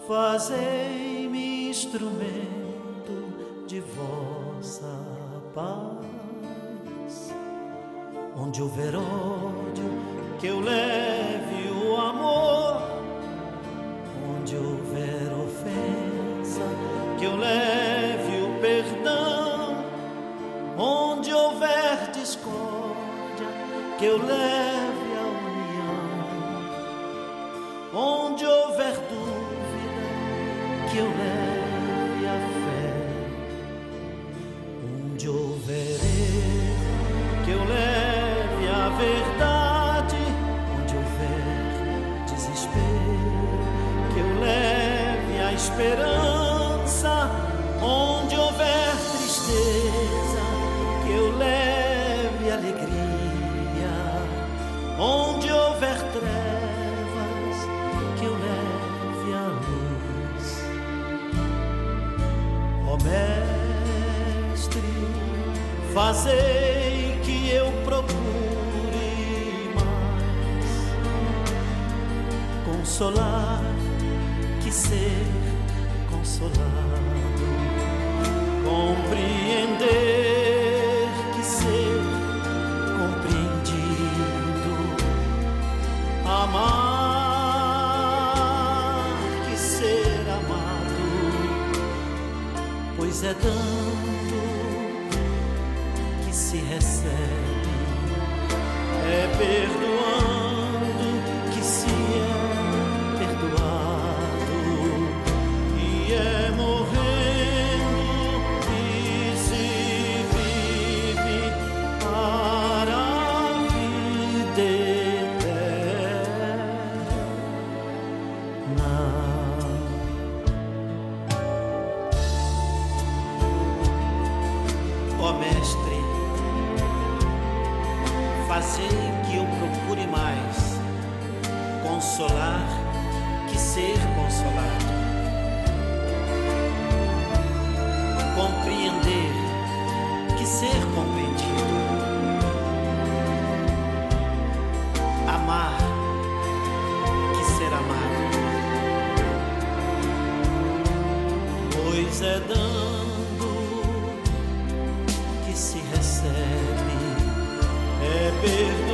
Fazei-me instrumento de vossa paz. Onde houver ódio, que eu leve o amor. Onde houver ofensa, que eu leve o perdão. Onde houver discórdia, que eu leve a união. Onde houver dúvida, que eu leve a fé. Onde houver erro, que eu leve a verdade. Onde houver desespero, que eu leve a esperança. Onde houver tristeza, que eu leve alegria. Onde houver trevas, que eu leve a luz. Ó Mestre, fazei que eu procure mais consolar que ser consolado, compreender que ser compreendido, amar que ser amado, pois é dando que se recebe, é perdoando que se é perdoado, e é morrendo que se vive para a vida eterna. Ó Mestre, fazei que eu procure mais consolar que ser consolado, compreender que ser compreendido, amar que ser amado, pois é dando que se recebe, é perdoar